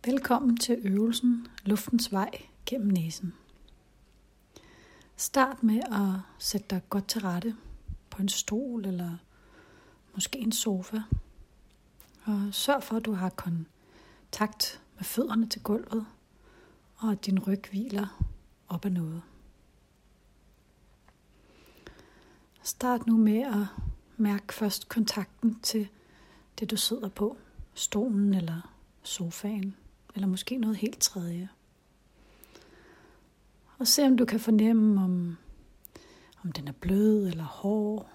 Velkommen til øvelsen Luftens vej gennem næsen. Start med at sætte dig godt til rette på en stol eller måske en sofa. Og sørg for, at du har kontakt med fødderne til gulvet, og at din ryg hviler op ad noget. Start nu med at mærke først kontakten til det, du sidder på. Stolen eller sofaen, eller måske noget helt tredje. Og se om du kan fornemme, om den er blød eller hård,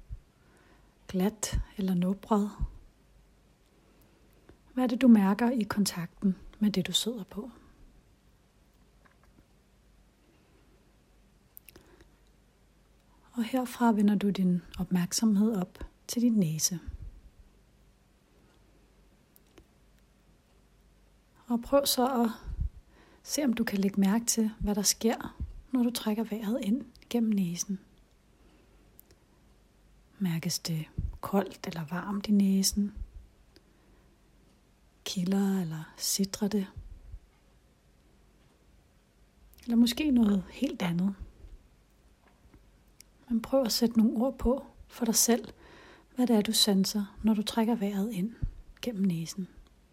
glat eller nubret. Hvad er det, du mærker i kontakten med det, du sidder på? Og herfra vender du din opmærksomhed op til din næse. Og prøv så at se, om du kan lægge mærke til, hvad der sker, når du trækker vejret ind gennem næsen. Mærkes det koldt eller varmt i næsen? Kilder eller sitrer det? Eller måske noget helt andet. Men prøv at sætte nogle ord på for dig selv, hvad det er, du sanser, når du trækker vejret ind gennem næsen.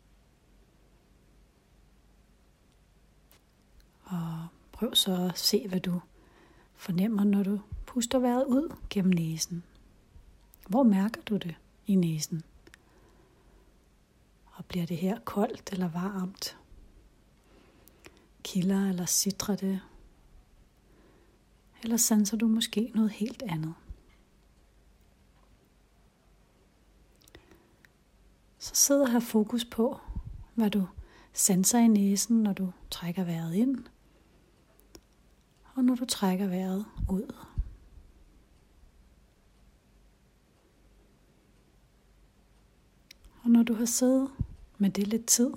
Og prøv så at se, hvad du fornemmer, når du puster vejret ud gennem næsen. Hvor mærker du det i næsen? Og bliver det her koldt eller varmt? Kilder eller sitrer det? Eller sanser du måske noget helt andet? Så sid og have fokus på, hvad du sanser i næsen, når du trækker vejret ind, og når du trækker vejret ud. Og når du har siddet med det lidt tid,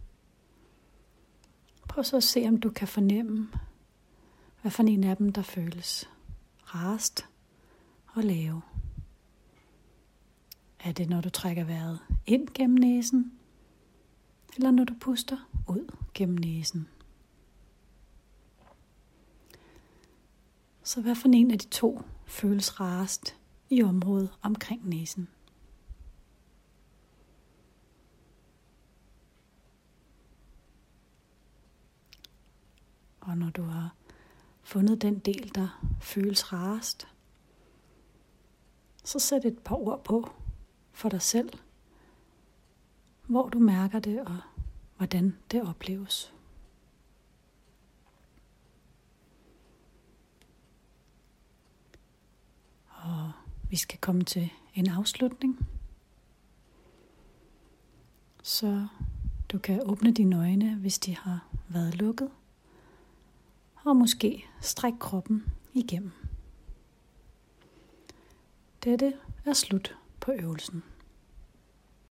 prøv så at se, om du kan fornemme, hvad for en af dem, der føles rarest og lav. Er det, når du trækker vejret ind gennem næsen, eller når du puster ud gennem næsen? Så hvad for en af de to føles rarest i området omkring næsen? Og når du har fundet den del, der føles rarest, så sæt et par ord på for dig selv, hvor du mærker det og hvordan det opleves. Og vi skal komme til en afslutning, så du kan åbne dine øjne, hvis de har været lukket, og måske strække kroppen igennem. Dette er slut på øvelsen.